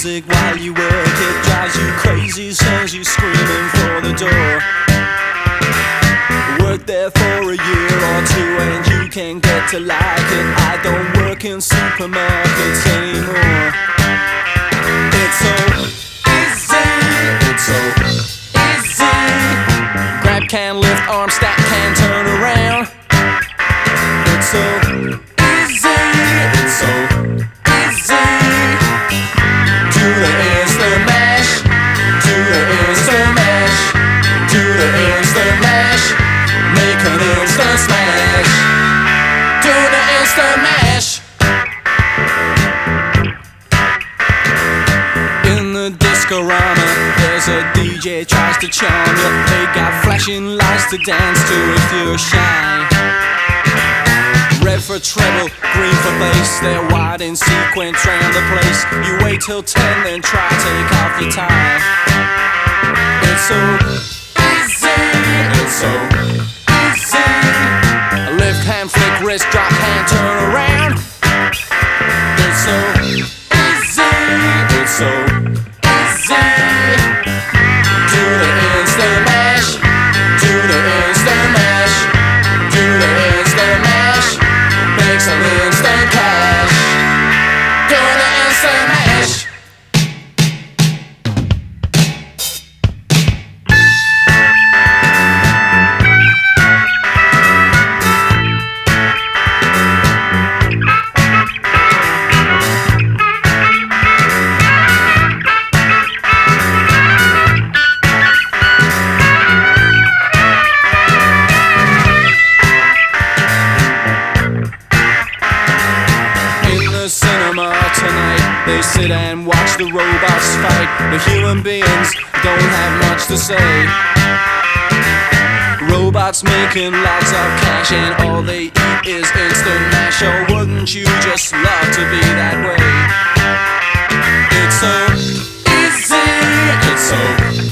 music while you work. It drives you crazy, sends you screaming for the door. Work there for a year or two and you can get to like it. I don't work in supermarkets anymore. It's so easy, it's so easy. Grab can, lift, arm, stack, can, turn around. It's so easy, it's so easy. Do the instant mash, do the instant mash, do the instant mash. Make an instant smash. Do the instant mash. In the disco-rama, there's a DJ tries to charm you. They got flashing lights to dance to if you're shy. Red for treble, green for bass. They're wide in sequence round the place. You wait till 10, then try take off your tie. It's so easy, it's so easy. Left hand flick, wrist drop, hand turn around. It's so easy, it's so easy. Do the instant mash, do the instant mash, do the instant mash. Make some instant cash. Do the instant mash. Cinema tonight, they sit and watch the robots fight. The human beings don't have much to say. Robots making lots of cash and all they eat is instant mash. Oh, wouldn't you just love to be that way? It's so easy, it's so